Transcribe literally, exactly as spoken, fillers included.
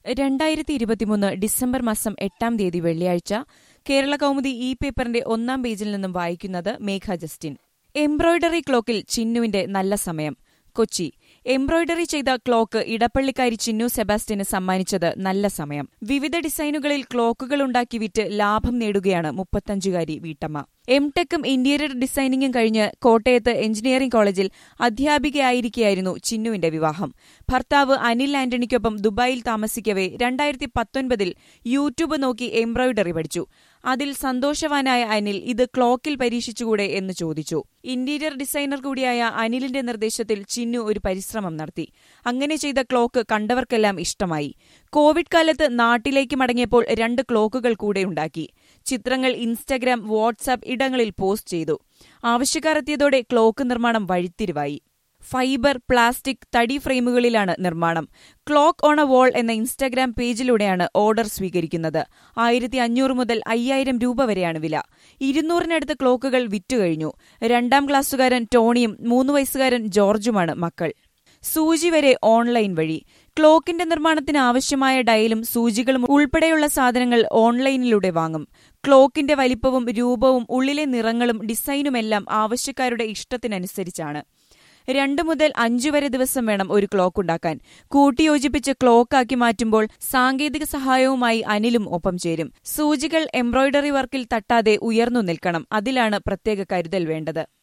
രണ്ടായിരത്തി ഇരുപത്തിമൂന്ന് ഡിസംബർ മാസം എട്ടാം തീയതി വെള്ളിയാഴ്ച കേരള കൗമുദി ഇ പേപ്പറിന്റെ ഒന്നാം പേജിൽ നിന്നും വായിക്കുന്നത് മേഘ ജസ്റ്റിൻ. എംബ്രോയ്ഡറി ക്ലോക്കിൽ ചിന്നുവിന്റെ നല്ല സമയം. കൊച്ചി. എംബ്രോയ്ഡറി ചെയ്ത ക്ലോക്ക് ഇടപ്പള്ളിക്കാരി ചിന്നു സെബാസ്റ്റ്യന് സമ്മാനിച്ചത് നല്ല സമയം. വിവിധ ഡിസൈനുകളിൽ ക്ലോക്കുകളുണ്ടാക്കി വിറ്റ് ലാഭം നേടുകയാണ് മുപ്പത്തഞ്ചുകാരി വീട്ടമ്മ. എം ടെക്കും ഇന്റീരിയർ ഡിസൈനിംഗും കഴിഞ്ഞ് കോട്ടയത്ത് എഞ്ചിനീയറിംഗ് കോളേജിൽ അധ്യാപികയായിരിക്കെയായിരുന്നു ചിന്നുവിന്റെ വിവാഹം. ഭർത്താവ് അനിൽ ആന്റണിക്കൊപ്പം ദുബായിൽ താമസിക്കവേ രണ്ടായിരത്തി പത്തൊൻപതിൽ യൂട്യൂബ് നോക്കി എംബ്രോയ്ഡറി പഠിച്ചു. അതിൽ സന്തോഷവാനായ അനിൽ ഇത് ക്ലോക്കിൽ പരീക്ഷിച്ചുകൂടെ എന്ന് ചോദിച്ചു. ഇന്റീരിയർ ഡിസൈനർ കൂടിയായ അനിലിന്റെ നിർദ്ദേശത്തിൽ ചിന്നു ഒരു പരിശ്രമം നടത്തി. അങ്ങനെ ചെയ്ത ക്ലോക്ക് കണ്ടവർക്കെല്ലാം ഇഷ്ടമായി. കോവിഡ് കാലത്ത് നാട്ടിലേക്ക് മടങ്ങിയപ്പോൾ രണ്ട് ക്ലോക്കുകൾ കൂടെ ഉണ്ടാക്കി. ചിത്രങ്ങൾ ഇൻസ്റ്റഗ്രാം, വാട്സാപ്പ് ഇടങ്ങളിൽ പോസ്റ്റ് ചെയ്തു. ആവശ്യക്കാർ എത്തിയതോടെ ക്ലോക്ക് നിർമ്മാണം വഴിത്തിരിവായി. ഫൈബർ, പ്ലാസ്റ്റിക്, തടി ഫ്രെയിമുകളിലാണ് നിർമ്മാണം. ക്ലോക്ക് ഓൺ എ വാൾ എന്ന ഇൻസ്റ്റഗ്രാം പേജിലൂടെയാണ് ഓർഡർ സ്വീകരിക്കുന്നത്. ആയിരത്തി അഞ്ഞൂറ് മുതൽ അയ്യായിരം രൂപ വരെയാണ് വില. ഇരുന്നൂറിനടുത്ത് ക്ലോക്കുകൾ വിറ്റുകഴിഞ്ഞു. രണ്ടാം ക്ലാസ്സുകാരൻ ടോണിയും മൂന്ന് വയസ്സുകാരൻ ജോർജുമാണ് മക്കൾ. സൂചി വരെ ഓൺലൈൻ വഴി. ക്ലോക്കിന്റെ നിർമ്മാണത്തിന് ആവശ്യമായ ഡയലും സൂചികളും ഉൾപ്പെടെയുള്ള സാധനങ്ങൾ ഓൺലൈനിലൂടെ വാങ്ങും. ക്ലോക്കിന്റെ വലിപ്പവും രൂപവും ഉള്ളിലെ നിറങ്ങളും ഡിസൈനുമെല്ലാം ആവശ്യക്കാരുടെ ഇഷ്ടത്തിനനുസരിച്ചാണ്. രണ്ടു മുതൽ അഞ്ചു വരെ ദിവസം വേണം ഒരു ക്ലോക്ക് ഉണ്ടാക്കാൻ. കൂട്ടിയോജിപ്പിച്ച് ക്ലോക്കാക്കി മാറ്റുമ്പോൾ സാങ്കേതിക സഹായവുമായി അനിലും ഒപ്പം ചേരും. സൂചികൾ എംബ്രോയ്ഡറി വർക്കിൽ തട്ടാതെ ഉയർന്നു നിൽക്കണം. അതിലാണ് പ്രത്യേക കരുതൽ വേണ്ടത്.